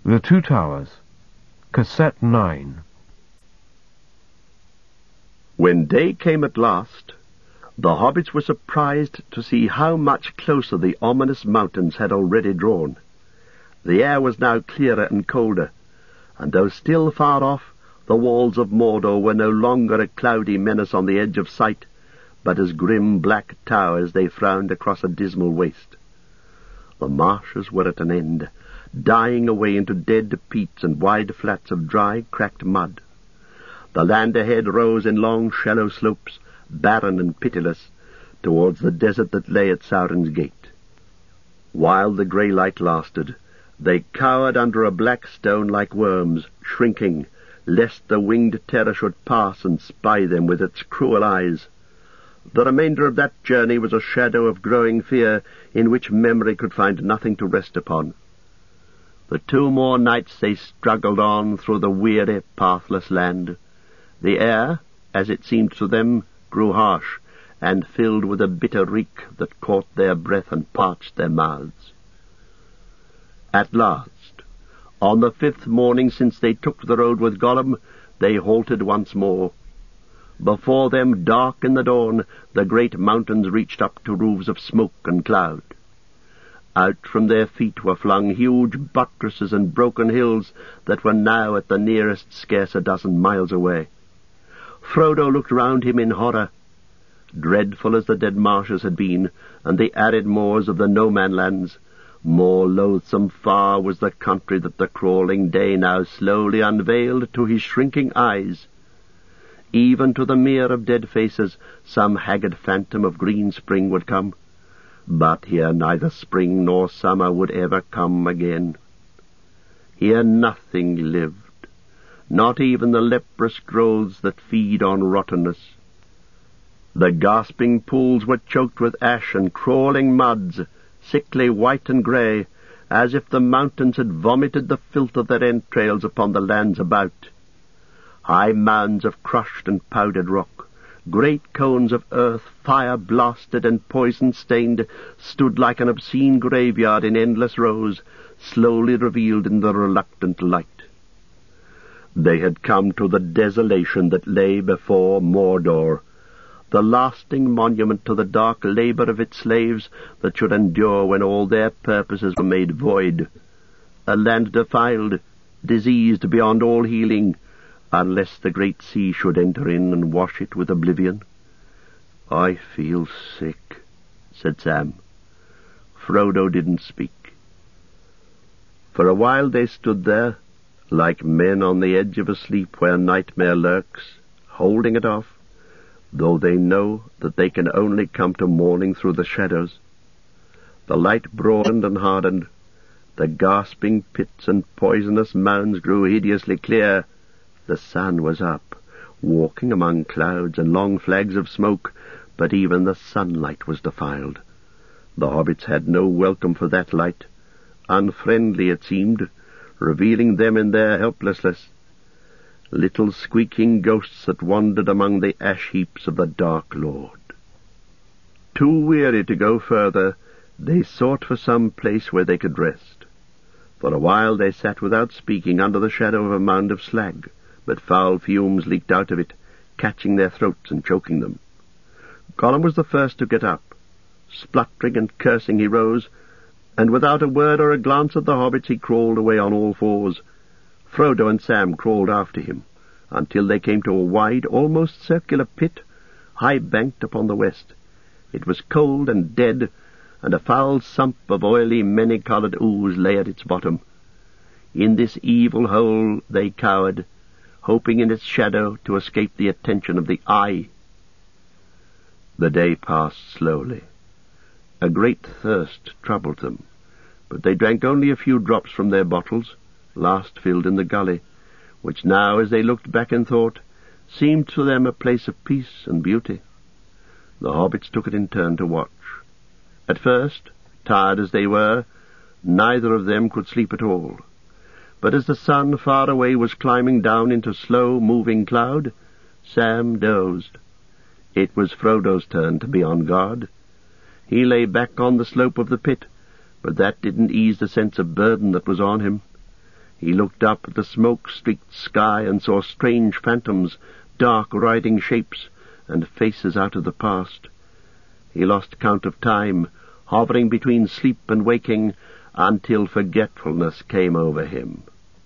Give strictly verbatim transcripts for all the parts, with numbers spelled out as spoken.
The Two Towers, Cassette nine. When day came at last, the hobbits were surprised to see how much closer the ominous mountains had already drawn. The air was now clearer and colder, and though still far off, the walls of Mordor were no longer a cloudy menace on the edge of sight, but as grim black towers they frowned across a dismal waste. The marshes were at an end, dying away into dead peats and wide flats of dry, cracked mud. The land ahead rose in long, shallow slopes, barren and pitiless, towards the desert that lay at Sauron's gate. While the grey light lasted, they cowered under a black stone like worms, shrinking, lest the winged terror should pass and spy them with its cruel eyes. The remainder of that journey was a shadow of growing fear in which memory could find nothing to rest upon. For two more nights they struggled on through the weary, pathless land. The air, as it seemed to them, grew harsh, and filled with a bitter reek that caught their breath and parched their mouths. At last, on the fifth morning since they took the road with Gollum, they halted once more. Before them, dark in the dawn, the great mountains reached up to roofs of smoke and cloud. Out from their feet were flung huge buttresses and broken hills that were now at the nearest scarce a dozen miles away. Frodo looked round him in horror. Dreadful as the dead marshes had been, and the arid moors of the no-man-lands, more loathsome far was the country that the crawling day now slowly unveiled to his shrinking eyes. Even to the mere of dead faces some haggard phantom of green spring would come, but here neither spring nor summer would ever come again. Here nothing lived, not even the leprous growths that feed on rottenness. The gasping pools were choked with ash and crawling muds, sickly white and grey, as if the mountains had vomited the filth of their entrails upon the lands about. High mounds of crushed and powdered rock, great cones of earth, fire-blasted and poison-stained, stood like an obscene graveyard in endless rows, slowly revealed in the reluctant light. They had come to the desolation that lay before Mordor, the lasting monument to the dark labour of its slaves that should endure when all their purposes were made void. A land defiled, diseased beyond all healing, unless the great sea should enter in and wash it with oblivion. "I feel sick," said Sam. Frodo didn't speak. For a while they stood there, like men on the edge of a sleep where nightmare lurks, holding it off, though they know that they can only come to morning through the shadows. The light broadened and hardened. The gasping pits and poisonous mounds grew hideously clear. The sun was up, walking among clouds and long flags of smoke, but even the sunlight was defiled. The hobbits had no welcome for that light. Unfriendly it seemed, revealing them in their helplessness. Little squeaking ghosts that wandered among the ash-heaps of the Dark Lord. Too weary to go further, they sought for some place where they could rest. For a while they sat without speaking under the shadow of a mound of slag, but foul fumes leaked out of it, catching their throats and choking them. Gollum was the first to get up. Spluttering and cursing he rose, and without a word or a glance at the hobbits he crawled away on all fours. Frodo and Sam crawled after him, until they came to a wide, almost circular pit, high-banked upon the west. It was cold and dead, and a foul sump of oily, many-coloured ooze lay at its bottom. In this evil hole they cowered, hoping in its shadow to escape the attention of the Eye. The day passed slowly. A great thirst troubled them, but they drank only a few drops from their bottles, last filled in the gully, which now, as they looked back in thought, seemed to them a place of peace and beauty. The hobbits took it in turn to watch. At first, tired as they were, neither of them could sleep at all. But as the sun far away was climbing down into slow-moving cloud, Sam dozed. It was Frodo's turn to be on guard. He lay back on the slope of the pit, but that didn't ease the sense of burden that was on him. He looked up at the smoke-streaked sky and saw strange phantoms, dark riding shapes, and faces out of the past. He lost count of time, hovering between sleep and waking, until forgetfulness came over him.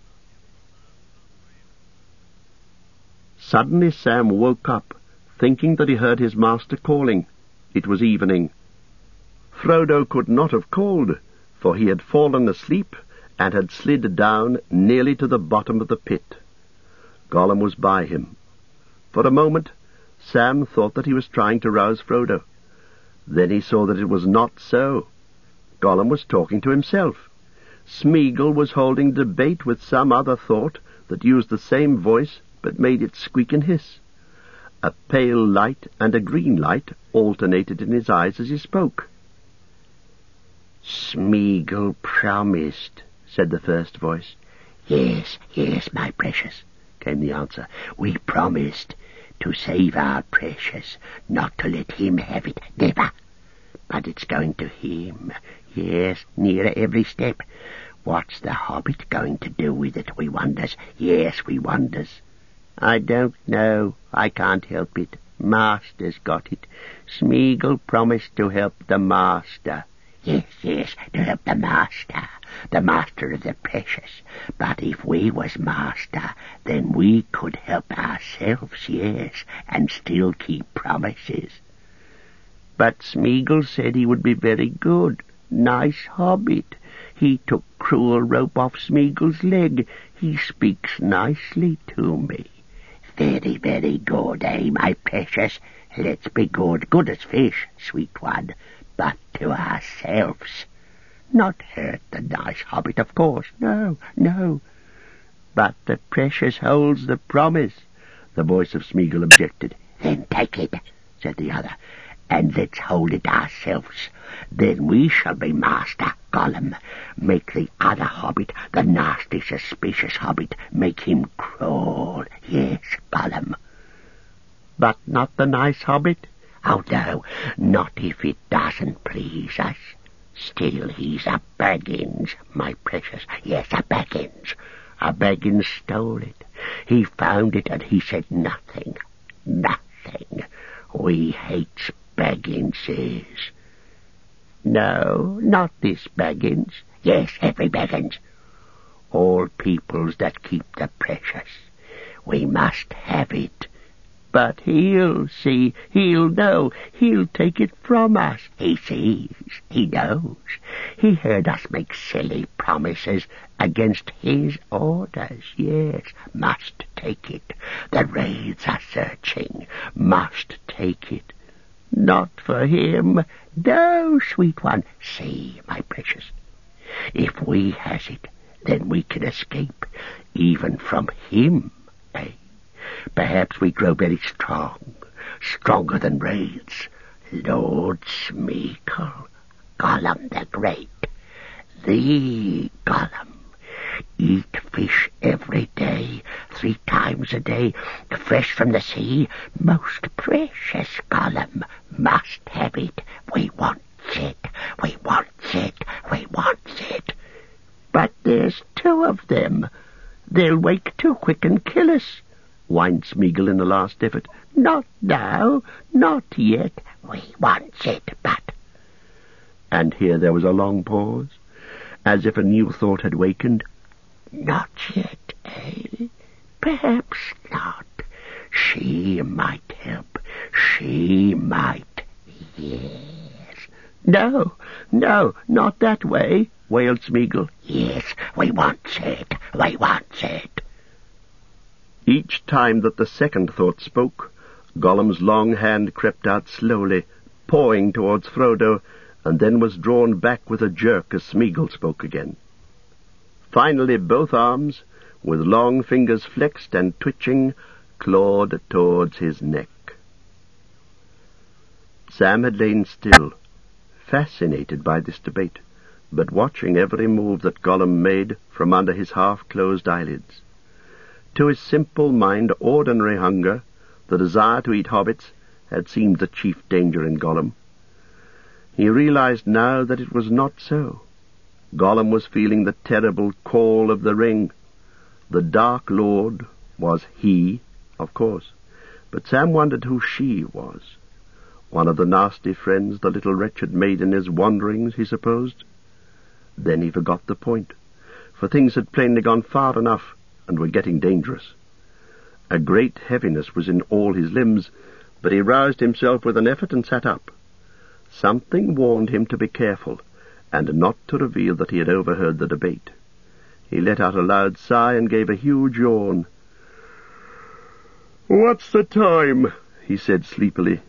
Suddenly Sam woke up, thinking that he heard his master calling. It was evening. Frodo could not have called, for he had fallen asleep and had slid down nearly to the bottom of the pit. Gollum was by him. For a moment, Sam thought that he was trying to rouse Frodo. Then he saw that it was not so. Gollum was talking to himself. Smeagol was holding debate with some other thought that used the same voice but made it squeak and hiss. A pale light and a green light alternated in his eyes as he spoke. "Smeagol promised," said the first voice. "Yes, yes, my precious," came the answer. "We promised to save our precious, not to let him have it, never. But it's going to him, yes, nearer every step. What's the Hobbit going to do with it, we wonders? Yes, we wonders. I don't know, I can't help it. Master's got it. Smeagol promised to help the Master. Yes, yes, to help the Master, the Master of the precious. But if we was Master, then we could help ourselves, yes, and still keep promises. But Smeagol said he would be very good, nice Hobbit. He took cruel rope off Smeagol's leg. He speaks nicely to me. Very, very good, eh, my precious? Let's be good, good as fish, sweet one, but to ourselves. Not hurt the nice Hobbit, of course, no, no. But the precious holds the promise, the voice of Smeagol objected. Then take it, said the other, and let's hold it ourselves. Then we shall be Master, Gollum. Make the other Hobbit, the nasty, suspicious Hobbit, make him crawl. Yes, Gollum. But not the nice Hobbit? Oh, no, not if it doesn't please us. Still, he's a Baggins, my precious. Yes, a Baggins. A Baggins stole it. He found it and he said nothing. Nothing. We hates Bagginses. No, not this Baggins. Yes, every Baggins. All peoples that keep the precious. We must have it. But he'll see, he'll know, he'll take it from us. He sees, he knows. He heard us make silly promises against his orders. Yes, must take it. The raids are searching. Must take it. Not for him. No, sweet one. See, my precious, if we has it, then we can escape, even from him, eh? Perhaps we grow very strong, stronger than raids. Lord Smeagol, Gollum the Great, the Gollum. Eat fish every day, three times a day, fresh from the sea. Most precious Gollum, must have it. We want it, we want it, we want it. But there's two of them. They'll wake too quick and kill us, whined Smeagol in the last effort. Not now, not yet. We want it, but... And here there was a long pause, as if a new thought had wakened. Not yet, eh? Perhaps not. She might help. She might. Yes. No, no, not that way, wailed Smeagol. Yes, we want it. We want it. Each time that the second thought spoke, Gollum's long hand crept out slowly, pawing towards Frodo, and then was drawn back with a jerk as Smeagol spoke again. Finally both arms, with long fingers flexed and twitching, clawed towards his neck. Sam had lain still, fascinated by this debate, but watching every move that Gollum made from under his half-closed eyelids. To his simple mind, ordinary hunger, the desire to eat hobbits, had seemed the chief danger in Gollum. He realized now that it was not so. Gollum was feeling the terrible call of the ring, The Dark Lord was he, of course, but Sam wondered who she was. One of the nasty friends the little wretch had made in his wanderings, he supposed. Then he forgot the point, for things had plainly gone far enough and were getting dangerous. A great heaviness was in all his limbs, but he roused himself with an effort and sat up. Something warned him to be careful, and not to reveal that he had overheard the debate. He let out a loud sigh and gave a huge yawn. "What's the time?" he said sleepily.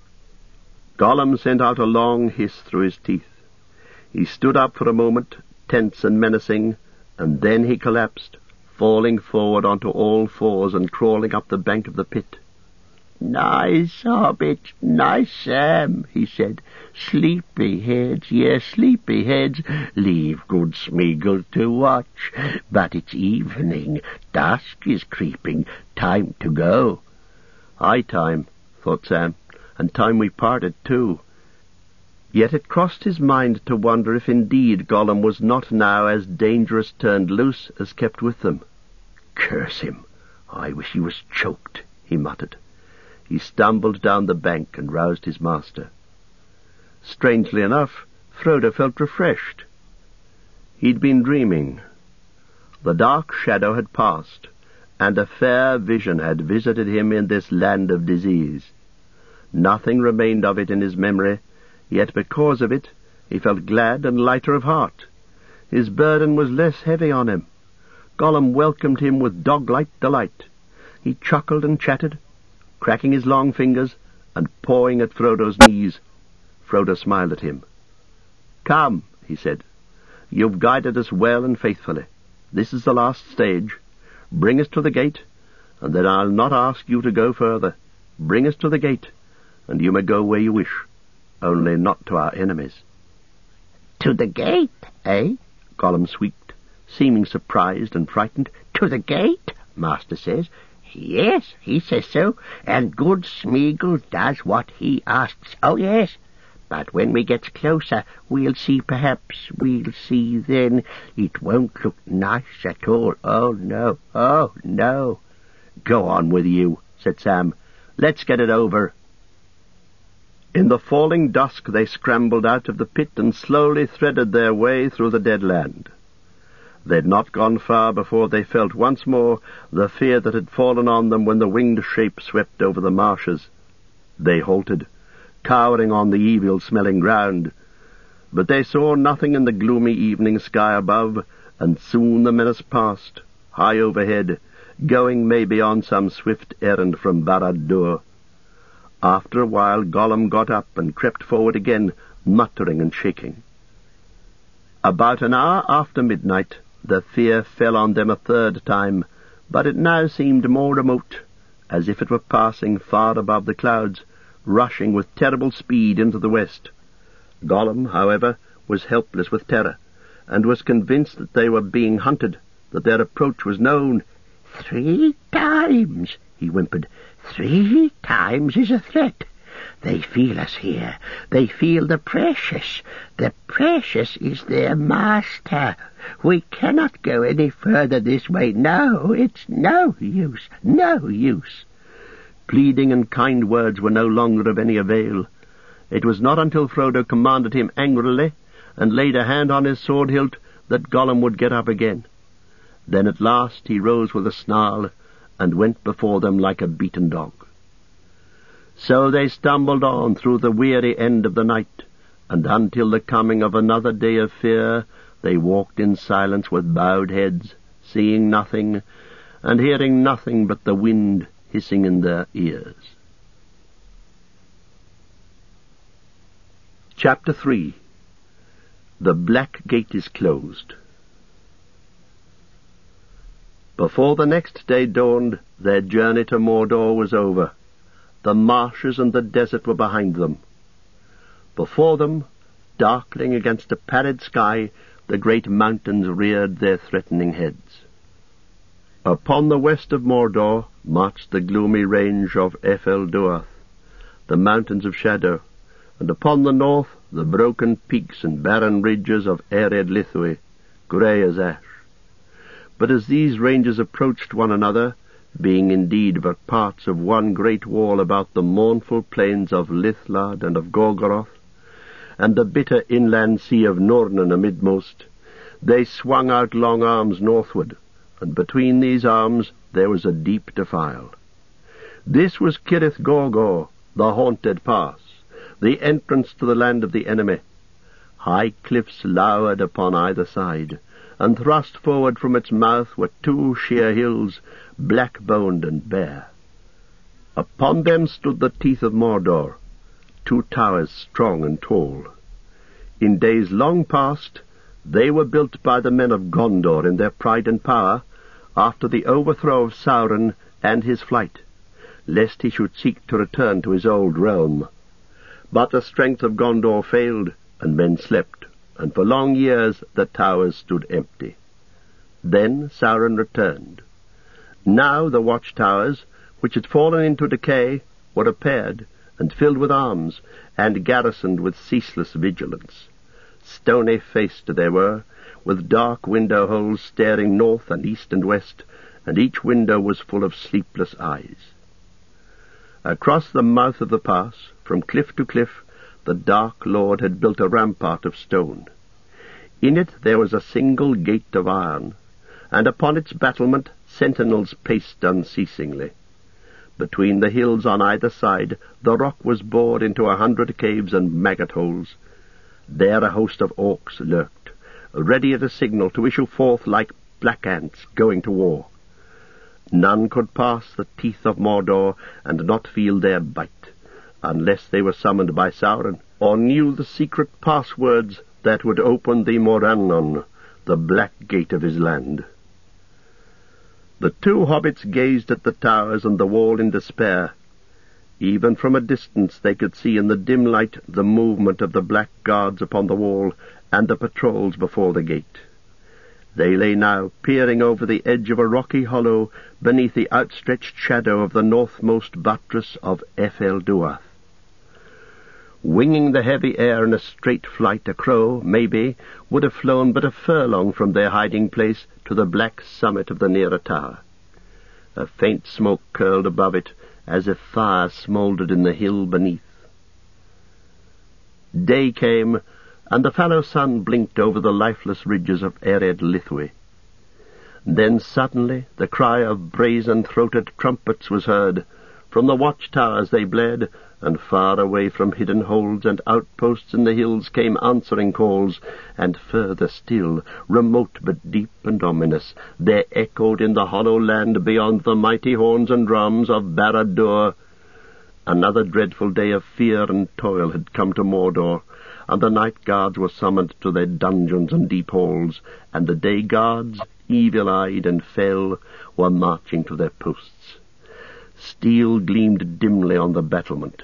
Gollum sent out a long hiss through his teeth. He stood up for a moment, tense and menacing, and then he collapsed, falling forward onto all fours and crawling up the bank of the pit. "Nice hobbit, nice Sam," he said. "Sleepy heads, yes, sleepy heads. Leave good Smeagol to watch. But it's evening, dusk is creeping, time to go." "High time," thought Sam, "and time we parted too." Yet it crossed his mind to wonder if indeed Gollum was not now as dangerous turned loose as kept with them. "Curse him! I wish he was choked," he muttered. He stumbled down the bank and roused his master. Strangely enough, Frodo felt refreshed. He'd been dreaming. The dark shadow had passed, and a fair vision had visited him in this land of disease. Nothing remained of it in his memory, yet because of it he felt glad and lighter of heart. His burden was less heavy on him. Gollum welcomed him with dog-like delight. He chuckled and chatted, cracking his long fingers and pawing at Frodo's knees. Frodo smiled at him. "Come," he said, "you've guided us well and faithfully. This is the last stage. Bring us to the gate, and then I'll not ask you to go further. Bring us to the gate, and you may go where you wish, only not to our enemies." "To the gate, eh?" Gollum squeaked, seeming surprised and frightened. "To the gate, master says. Yes, he says so, and good Smeagol does what he asks. Oh, yes. But when we gets closer, we'll see, perhaps. We'll see then. It won't look nice at all. Oh, no. Oh, no." "Go on with you," said Sam. "Let's get it over." In the falling dusk they scrambled out of the pit and slowly threaded their way through the dead land. They'd not gone far before they felt once more the fear that had fallen on them when the winged shape swept over the marshes. They halted, cowering on the evil-smelling ground. But they saw nothing in the gloomy evening sky above, and soon the menace passed, high overhead, going maybe on some swift errand from Barad-dûr. After a while Gollum got up and crept forward again, muttering and shaking. About an hour after midnight, the fear fell on them a third time, but it now seemed more remote, as if it were passing far above the clouds, rushing with terrible speed into the west. Gollum, however, was helpless with terror, and was convinced that they were being hunted, that their approach was known. "Three times," he whimpered, "three times is a threat. They feel us here. They feel the precious. The precious is their master. We cannot go any further this way. No, it's no use, no use." Pleading and kind words were no longer of any avail. It was not until Frodo commanded him angrily and laid a hand on his sword hilt that Gollum would get up again. Then at last he rose with a snarl and went before them like a beaten dog. So they stumbled on through the weary end of the night, and until the coming of another day of fear they walked in silence with bowed heads, seeing nothing, and hearing nothing but the wind hissing in their ears. Chapter three. The Black Gate is Closed. Before the next day dawned, their journey to Mordor was over. The marshes and the desert were behind them. Before them, darkling against a pallid sky, the great mountains reared their threatening heads. Upon the west of Mordor marched the gloomy range of Ephel-Duath, the mountains of shadow, and upon the north the broken peaks and barren ridges of Ered Lithwy, grey as ash. But as these ranges approached one another, being indeed but parts of one great wall about the mournful plains of Lithlad and of Gorgoroth, and the bitter inland sea of Nornen amidmost, they swung out long arms northward, and between these arms there was a deep defile. This was Cirith Gorgor, the haunted pass, the entrance to the land of the enemy. High cliffs lowered upon either side, and thrust forward from its mouth were two sheer hills, black-boned and bare. Upon them stood the teeth of Mordor, two towers strong and tall. In days long past, they were built by the men of Gondor in their pride and power, after the overthrow of Sauron and his flight, lest he should seek to return to his old realm. But the strength of Gondor failed, and men slept, and for long years the towers stood empty. Then Sauron returned. Now the watchtowers, which had fallen into decay, were repaired, and filled with arms, and garrisoned with ceaseless vigilance. Stony-faced they were, with dark window-holes staring north and east and west, and each window was full of sleepless eyes. Across the mouth of the pass, from cliff to cliff, the Dark Lord had built a rampart of stone. In it there was a single gate of iron, and upon its battlement sentinels paced unceasingly. Between the hills on either side the rock was bored into a hundred caves and maggot-holes. There a host of orcs lurked, ready at a signal to issue forth like black ants going to war. None could pass the teeth of Mordor and not feel their bite, unless they were summoned by Sauron, or knew the secret passwords that would open the Morannon, the black gate of his land. The two hobbits gazed at the towers and the wall in despair. Even from a distance they could see in the dim light the movement of the black guards upon the wall and the patrols before the gate. They lay now peering over the edge of a rocky hollow beneath the outstretched shadow of the northmost buttress of Ephel-Duath. Winging the heavy air in a straight flight, a crow, maybe, would have flown but a furlong from their hiding-place to the black summit of the nearer tower. A faint smoke curled above it, as if fire smouldered in the hill beneath. Day came, and the fallow sun blinked over the lifeless ridges of Ered Lithwi. Then suddenly the cry of brazen-throated trumpets was heard. From the watchtowers they bled, and far away from hidden holds and outposts in the hills came answering calls, and further still, remote but deep and ominous, there echoed in the hollow land beyond the mighty horns and drums of Barad-dûr. Another dreadful day of fear and toil had come to Mordor, and the night guards were summoned to their dungeons and deep halls, and the day guards, evil-eyed and fell, were marching to their posts. Steel gleamed dimly on the battlement.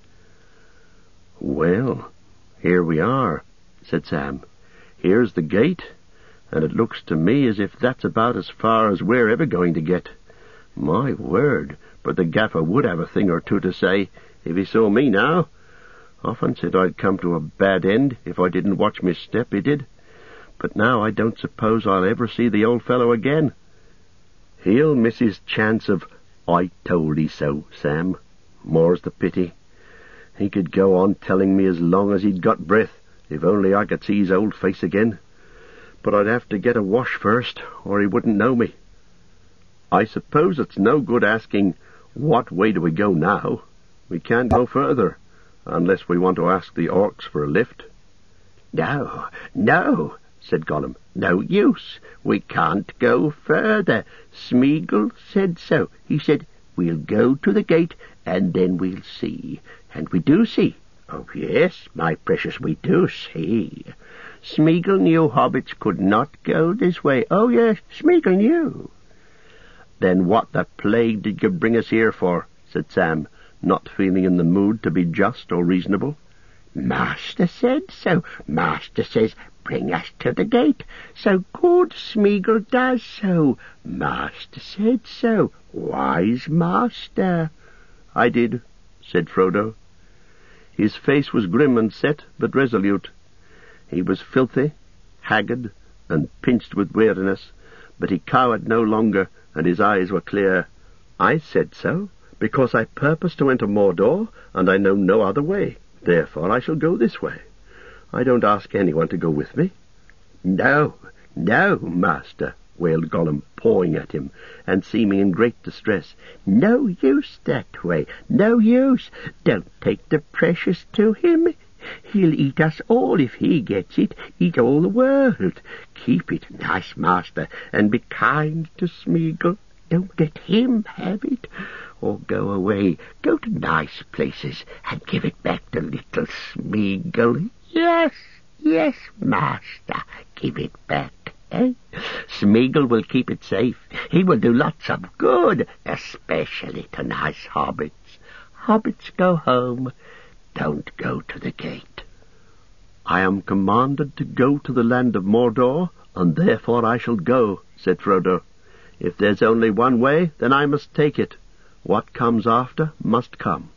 "Well, here we are," said Sam. "Here's the gate, and it looks to me as if that's about as far as we're ever going to get. My word, but the gaffer would have a thing or two to say if he saw me now. Often said I'd come to a bad end if I didn't watch my step, he did. But now I don't suppose I'll ever see the old fellow again. He'll miss his chance of 'I told 'ee so,' Sam. More's the pity. He could go on telling me as long as he'd got breath, if only I could see his old face again. But I'd have to get a wash first, or he wouldn't know me. I suppose it's no good asking, what way do we go now? We can't go further, unless we want to ask the orcs for a lift." "No, no," said Gollum. "No use. We can't go further. Smeagol said so. He said, 'We'll go to the gate, and then we'll see.' And we do see. Oh, yes, my precious, we do see. Smeagol knew hobbits could not go this way. Oh, yes, Smeagol knew." "Then what the plague did you bring us here for?" said Sam, not feeling in the mood to be just or reasonable. "Master said so. Master says, bring us to the gate. So good Smeagol does so. Master said so. Wise master." "I did," said Frodo. His face was grim and set, but resolute. He was filthy, haggard, and pinched with weariness, But he cowered no longer, and his eyes were clear. "I said so, because I purpose to enter Mordor, and I know no other way. Therefore I shall go this way. I don't ask anyone to go with me." "No, no, master," wailed Gollum, pawing at him, and seeming in great distress. "No use that way, no use. Don't take the precious to him. He'll eat us all if he gets it, eat all the world. Keep it, nice master, and be kind to Smeagol. Don't let him have it. Or go away, go to nice places, and give it back to little Smeagol. Yes, yes, master, give it back. Eh? Smeagol will keep it safe. He will do lots of good, especially to nice hobbits. Hobbits, go home. Don't go to the gate." "I am commanded to go to the land of Mordor, and therefore I shall go," said Frodo. "If there's only one way, then I must take it. What comes after must come."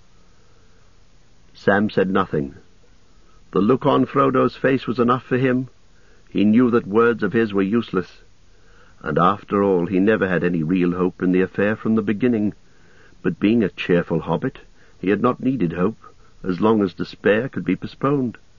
Sam said nothing. The look on Frodo's face was enough for him. He knew that words of his were useless. And after all, he never had any real hope in the affair from the beginning. But being a cheerful hobbit, he had not needed hope, as long as despair could be postponed.